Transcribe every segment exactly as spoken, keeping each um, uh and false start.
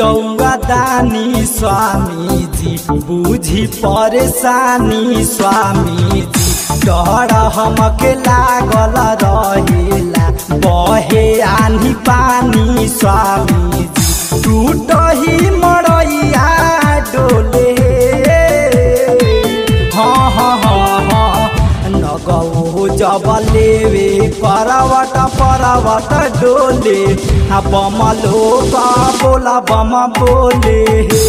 रउआ दानी स्वामी जी बुझी परेशानी स्वामी जी डर हमके लागल रहेला बहे आनी पानी स्वामी जी टूटही मड़ैया डोले हाँ हाँ हाँ हाँ नगौ जब लेवे करवट परवट डोले बम लोग बोला बम बोले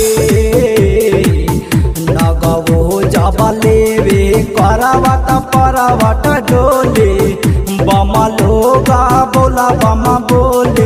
नगौ जब लेवे करवट परवट डोले बम लोग बोला बम बोले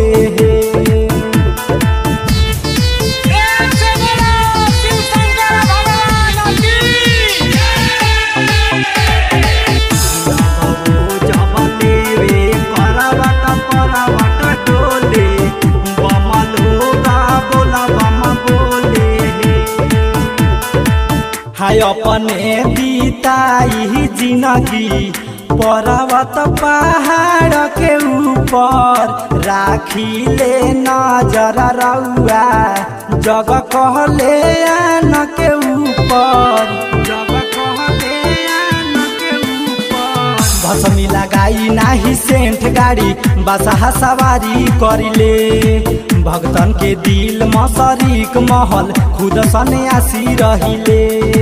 हाय अपने बीताई जिंदगी पर्वत पहाड़ के ऊपर राखी ले नजर रउआ जग कहले आन के ऊपर जग कहले आन के ऊपर भसमी लगाई नाही सेंठ गाड़ी बसहा सवारी करिले भक्तन के दिल मसरीक महल खुद सन्यासी रहिले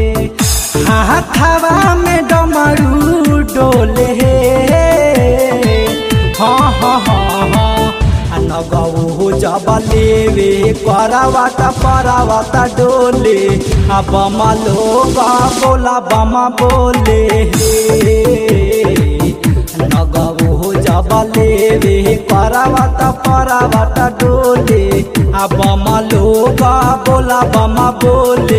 हाथवा में डमरू डोले हाँ हाँ हाँ हाँ नगौ जब लेवे करवट परवट डोले बम लोग बोला बम बोले नगौ जब लेवे करवट परवट डोले बम लोग बोला बम बोले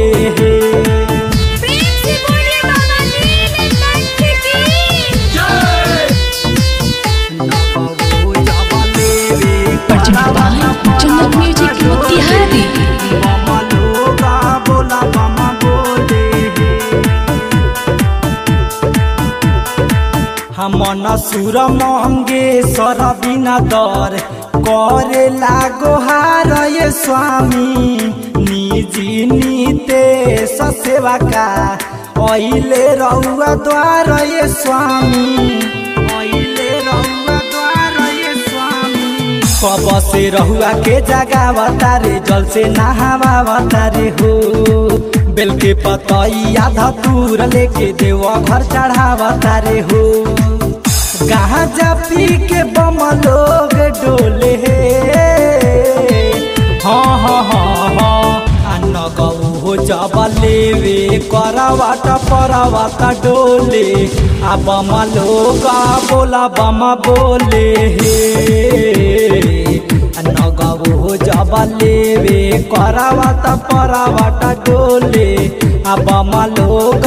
जन्नत म्यूजिक मोतिहारी हमन सुर मंगे सर बिना दर करे लागो हार ये स्वामी निजी नीते सेवा का ओइले रउआ द्वार ये स्वामी ओइले रउआ द्वार ये स्वामी कब से रहुआ के जगावता रे जल से नहावता रे हो बेल के पतैया धतूर लेके देव घर चढ़ावता रे हो गांजा पी के बम लोग डोले हाँ हाँ हाँ हाँ नगौ जब लेवे करवट परवट डोले आ बम लोग बोला बम बोले नगौ जब लेवे करवट परवट डोले आ बम लोग